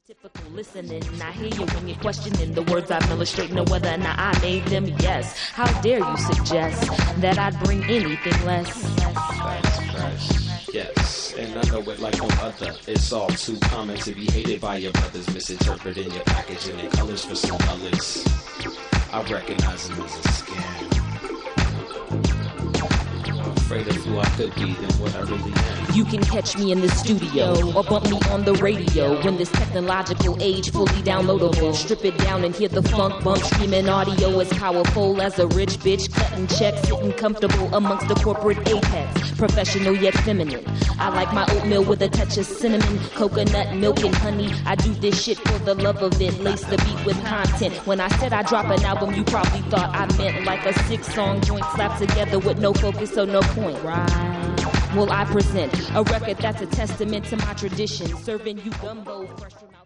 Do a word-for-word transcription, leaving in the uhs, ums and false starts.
Typical listening, I hear you when you're questioning the words I'm illustrating or whether or not I made them, yes. How dare you suggest that I'd bring anything less? Christ, Christ. Yes, and I know it like no other. It's all too common to be hated by your brothers, misinterpreting your packaging and colors for some colors. I recognize them as a scam. Afraid of who I could be than what I really am. You can catch me in the studio or bump me on the radio when this technological age fully downloadable. Strip it down and hear the funk bump. Streaming audio as powerful as a rich bitch cutting checks, sitting comfortable amongst the corporate apex. Professional yet feminine. I like my oatmeal with a touch of cinnamon, coconut milk and honey. I do this shit for the love of it. Lace the beat with content. When I said I drop an album, you probably thought I meant like a six-song joint slapped together with no focus or no point, right? Well, I present a record that's a testament to my tradition, serving you gumbo fresh from out